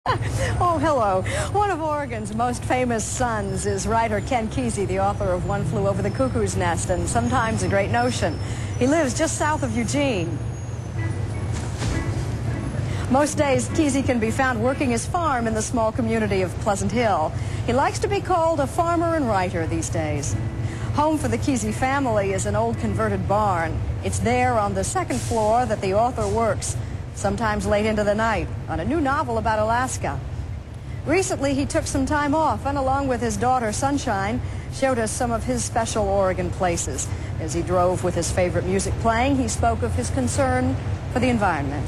Oh, hello. One of Oregon's most famous sons is writer Ken Kesey, the author of One Flew Over the Cuckoo's Nest and Sometimes a Great Notion. He lives just south of Eugene. Most days, Kesey can be found working his farm in the small community of Pleasant Hill. He likes to be called a farmer and writer these days. Home for the Kesey family is an old converted barn. It's there on the second floor that the author works, sometimes late into the night, on a new novel about Alaska. Recently, he took some time off and, along with his daughter, Sunshine, showed us some of his special Oregon places. As he drove with his favorite music playing, he spoke of his concern for the environment.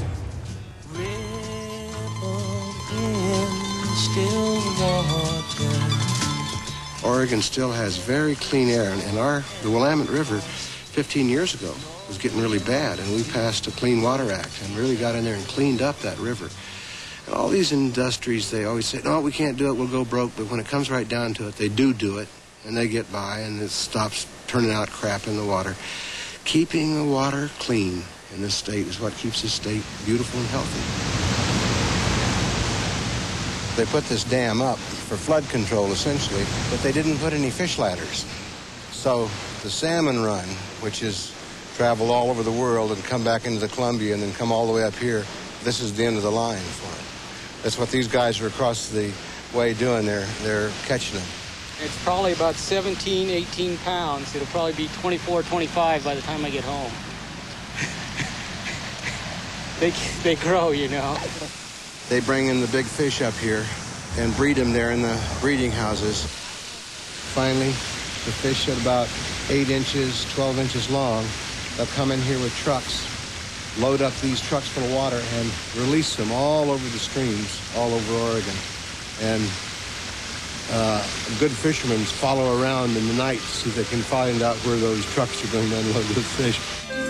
Oregon still has very clean air, and the Willamette River 15 years ago was getting really bad, and we passed a Clean Water Act and really got in there and cleaned up that river. And all these industries, they always say, no, we can't do it, we'll go broke, but when it comes right down to it, they do it, and they get by, and it stops turning out crap in the water. Keeping the water clean in this state is what keeps this state beautiful and healthy. They put this dam up for flood control, essentially, but they didn't put any fish ladders. So the salmon run, which is travel all over the world and come back into the Columbia and then come all the way up here, this is the end of the line for it. That's what these guys are across the way doing. They're catching them. It's probably about 17, 18 pounds. It'll probably be 24, 25 by the time I get home. They grow, you know. They bring in the big fish up here and breed them there in the breeding houses. Finally, the fish at about 8 inches, 12 inches long, they'll come in here with trucks, load up these trucks full of water, and release them all over the streams, all over Oregon. And good fishermen follow around in the night so they can find out where those trucks are going to unload the fish.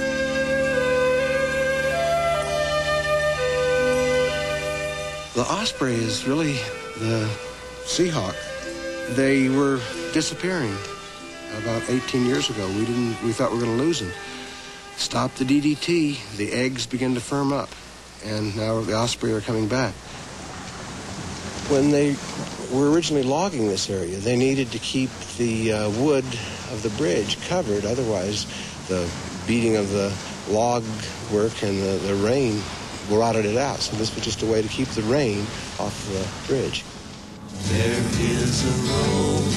The osprey is really the seahawk. They were disappearing about 18 years ago. We thought we were going to lose them. Stopped the DDT, the eggs began to firm up, and now the osprey are coming back. When they were originally logging this area, they needed to keep the wood of the bridge covered, otherwise the beating of the log work and the rain rotted it out. So this was just a way to keep the rain off the bridge. There is a road,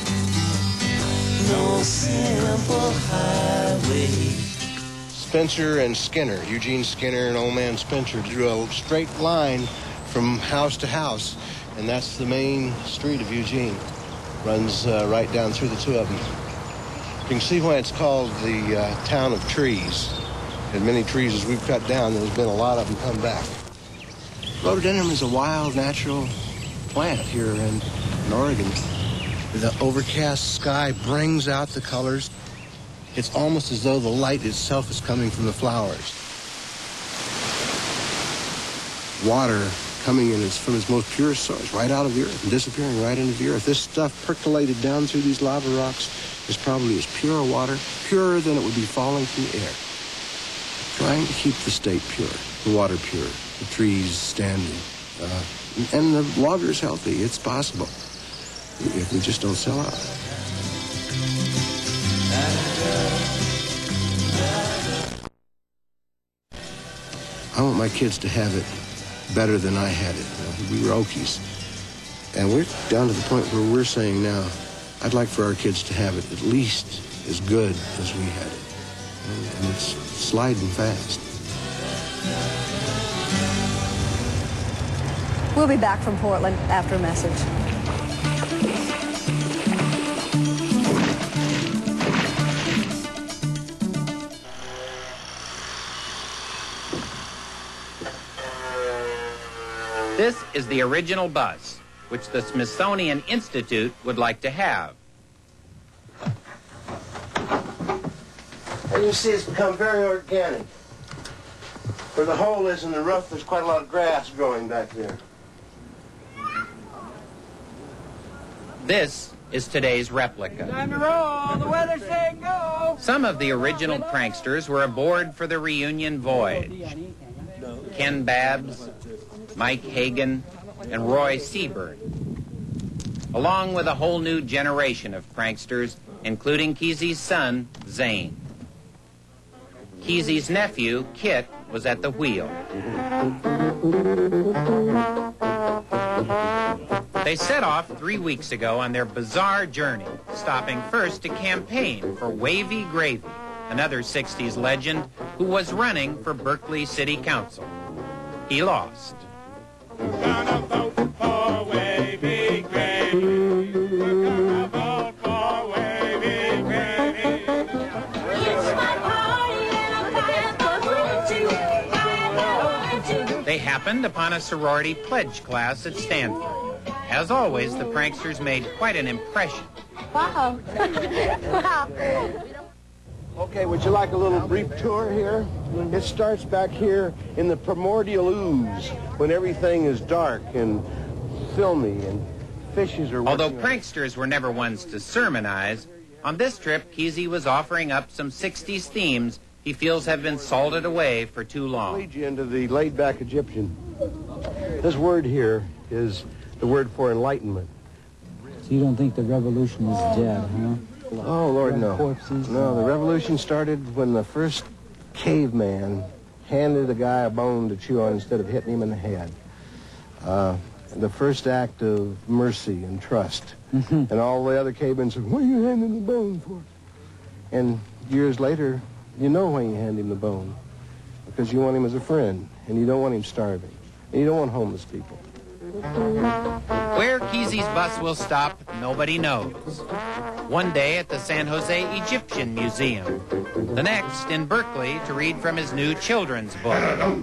no simple highway. Spencer and Skinner, Eugene Skinner and old man Spencer, drew a straight line from house to house, and that's the main street of Eugene. Runs right down through the two of them. You can see why it's called the town of trees. As many trees as we've cut down, there's been a lot of them come back. Rhododendron is a wild, natural plant here in Oregon. The overcast sky brings out the colors. It's almost as though the light itself is coming from the flowers. Water coming in from its most pure source, right out of the earth and disappearing right into the earth. This stuff percolated down through these lava rocks is probably as pure water, purer than it would be falling from the air. Trying to keep the state pure, the water pure, the trees standing, and the water's healthy. It's possible if we just don't sell out. I want my kids to have it better than I had it. We were Okies. And we're down to the point where we're saying now, I'd like for our kids to have it at least as good as we had it. And it's sliding fast. We'll be back from Portland after a message. This is the original bus, which the Smithsonian Institute would like to have. And you see it's become very organic. Where the hole is in the roof, there's quite a lot of grass growing back there. This is today's replica. Time to roll, the weather's saying go. Some of the original pranksters were aboard for the reunion voyage. Ken Babbs, Mike Hagan, and Roy Seaburn, along with a whole new generation of pranksters, including Kesey's son, Zane. Kesey's nephew, Kit, was at the wheel. They set off 3 weeks ago on their bizarre journey, stopping first to campaign for Wavy Gravy, another 60s legend who was running for Berkeley City Council. He lost. We're gonna vote for Wavy Gravy. We're gonna vote for Wavy Gravy. It's my party and I'm going to. They happened upon a sorority pledge class at Stanford. As always, the pranksters made quite an impression. Wow. Wow. Okay, would you like a little brief tour here? It starts back here in the primordial ooze, when everything is dark and filmy and fishes are... Although pranksters were never ones to sermonize, on this trip, Kesey was offering up some 60s themes he feels have been salted away for too long. Lead you into the laid-back Egyptian. This word here is the word for enlightenment. So you don't think the revolution is dead, huh? Oh, Lord, no. Corpses. No, the revolution started when the first caveman handed a guy a bone to chew on instead of hitting him in the head. The first act of mercy and trust. And all the other cavemen said, what are you handing the bone for? And years later, you know why you hand him the bone. Because you want him as a friend, and you don't want him starving. And you don't want homeless people. Where Kesey's bus will stop, nobody knows. One day at the San Jose Egyptian Museum. The next in Berkeley to read from his new children's book.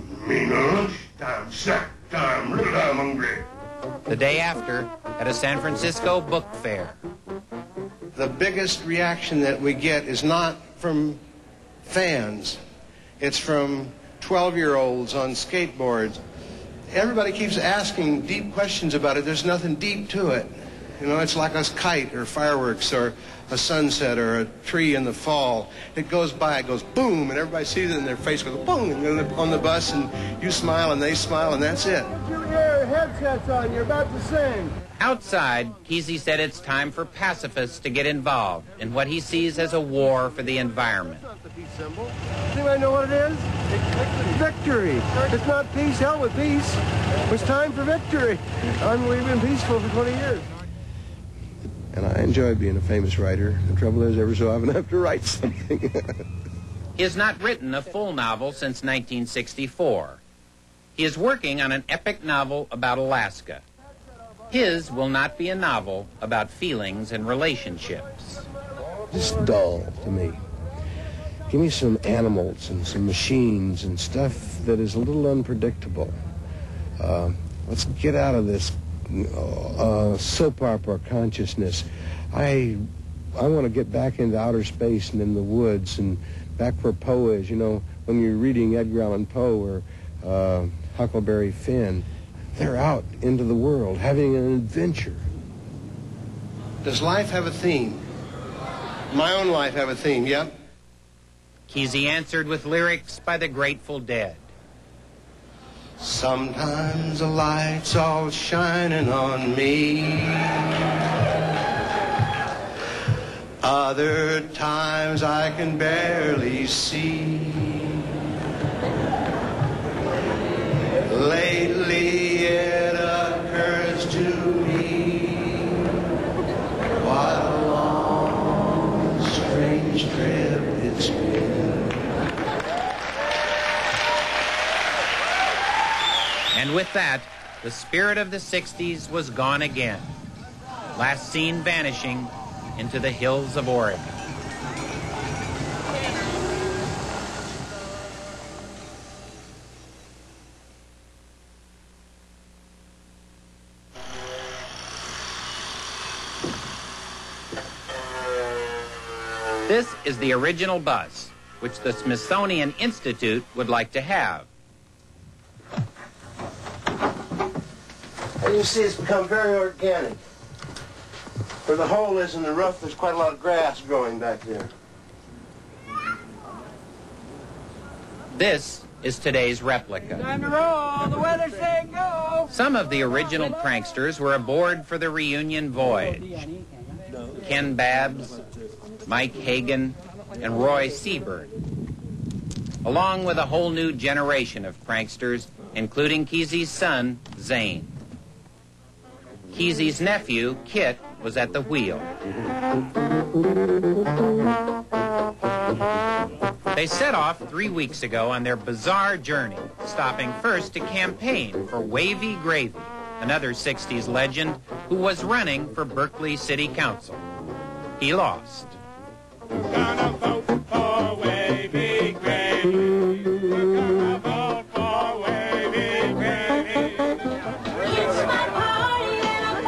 The day after at a San Francisco book fair. The biggest reaction that we get is not from fans. It's from 12-year-olds on skateboards. Everybody keeps asking deep questions about it. There's nothing deep to it. You know, it's like a kite or fireworks or a sunset or a tree in the fall. It goes by, it goes boom, and everybody sees it and their face goes boom on the bus, and you smile and they smile, and that's it. Put your headsets on, you're about to sing. Outside, Kesey said it's time for pacifists to get involved in what he sees as a war for the environment. That's not the peace symbol. Does anybody know what it is? Victory. It's not peace, hell with peace. It's time for victory. We've been peaceful for 20 years. And I enjoy being a famous writer. The trouble is, every so often I have to write something. He has not written a full novel since 1964. He is working on an epic novel about Alaska. His will not be a novel about feelings and relationships. Just dull to me. Give me some animals and some machines and stuff that is a little unpredictable. Let's get out of this soap opera consciousness. I want to get back into outer space and in the woods and back where Poe is. You know, when you're reading Edgar Allan Poe or Huckleberry Finn, they're out into the world having an adventure. Does life have a theme? My own life have a theme, yep. Kesey answered with lyrics by the Grateful Dead. Sometimes the light's all shining on me. Other times I can barely see. Lately it occurs to me what a long, strange trip it's been. And with that, the spirit of the 60s was gone again. Last seen vanishing into the hills of Oregon. This is the original bus, which the Smithsonian Institute would like to have. And you see, it's become very organic. Where the hole is in the roof, there's quite a lot of grass growing back there. This is today's replica. Time to roll. The weather's saying go. Some of the original pranksters were aboard for the reunion voyage. Ken Babbs, Mike Hagan, and Roy Seaburn, along with a whole new generation of pranksters, including Kesey's son, Zane. Kesey's nephew, Kit, was at the wheel. They set off 3 weeks ago on their bizarre journey, stopping first to campaign for Wavy Gravy, another 60s legend who was running for Berkeley City Council. He lost. Gonna vote for Wavy Gravy. We're gonna vote for Wavy Gravy. It's my party and I'm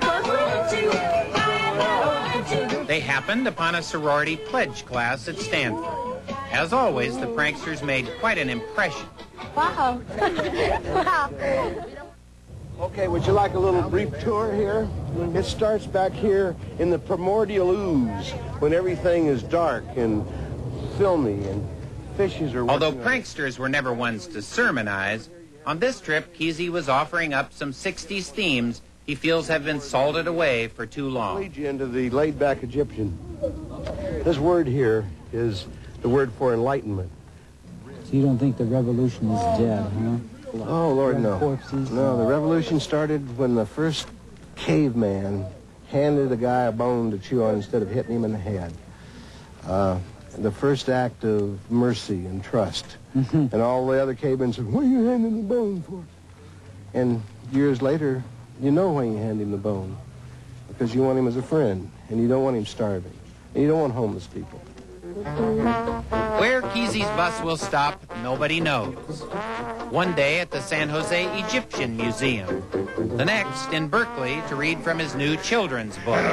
going to. They happened upon a sorority pledge class at Stanford. As always, the pranksters made quite an impression. Wow. Wow. Okay, would you like a little brief tour here? It starts back here in the primordial ooze, when everything is dark and filmy and fishes are... Although pranksters were never ones to sermonize, on this trip, Kesey was offering up some 60s themes he feels have been salted away for too long. Lead you into the laid-back Egyptian. This word here is the word for enlightenment. So you don't think the revolution is dead, huh? Oh, Lord, no. Corpses. No, the revolution started when the first caveman handed a guy a bone to chew on instead of hitting him in the head. The first act of mercy and trust. And all the other cavemen said, what are you handing the bone for? And years later, you know why you hand him the bone. Because you want him as a friend, and you don't want him starving. And you don't want homeless people. Where Kesey's bus will stop, nobody knows. One day at the San Jose Egyptian Museum. The next in Berkeley to read from his new children's book.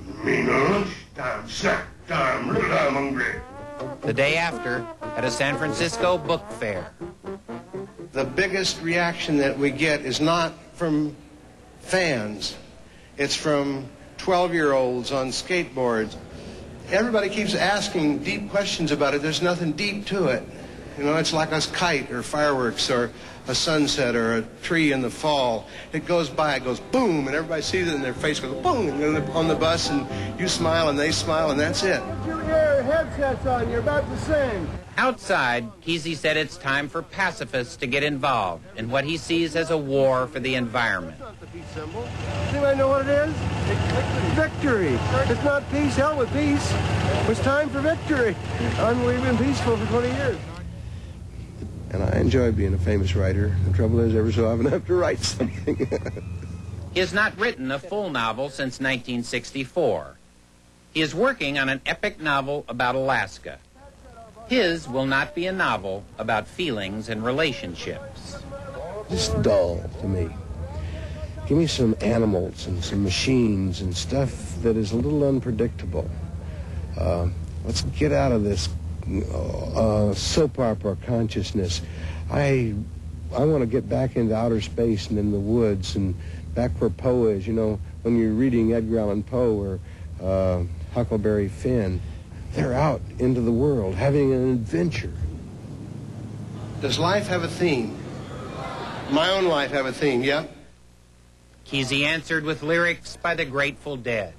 The day after at a San Francisco book fair. The biggest reaction that we get is not from fans. It's from 12-year-olds on skateboards. Everybody keeps asking deep questions about it. There's nothing deep to it. You know, it's like a kite or fireworks or a sunset or a tree in the fall. It goes by, it goes boom, and everybody sees it and their face goes boom, and they're on the bus, and you smile and they smile, and that's it. Put your ear headsets on, you're about to sing. Outside, Kesey said it's time for pacifists to get involved in what he sees as a war for the environment. It's not the peace symbol. Does anybody know what it is? Victory. It's not peace, hell with peace. It's time for victory. We've been peaceful for 20 years. And I enjoy being a famous writer. The trouble is, every so often I have to write something. He has not written a full novel since 1964. He is working on an epic novel about Alaska. His will not be a novel about feelings and relationships. It's dull to me. Give me some animals and some machines and stuff that is a little unpredictable. Let's get out of this soap opera consciousness. I want to get back into outer space and in the woods and back where Poe is. You know, when you're reading Edgar Allan Poe or Huckleberry Finn, they're out into the world having an adventure. Does life have a theme? My own life have a theme, yeah? Kesey answered with lyrics by the Grateful Dead.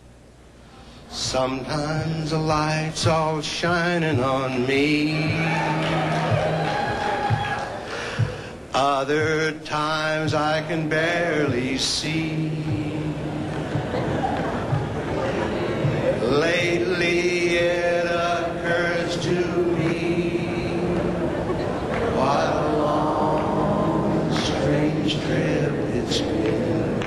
Sometimes the light's all shining on me. Other times I can barely see. Lately it occurs to me what a long, strange trip it's been.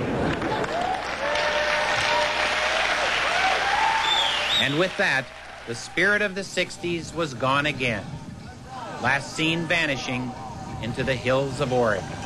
And with that, the spirit of the 60s was gone again. Last seen vanishing into the hills of Oregon.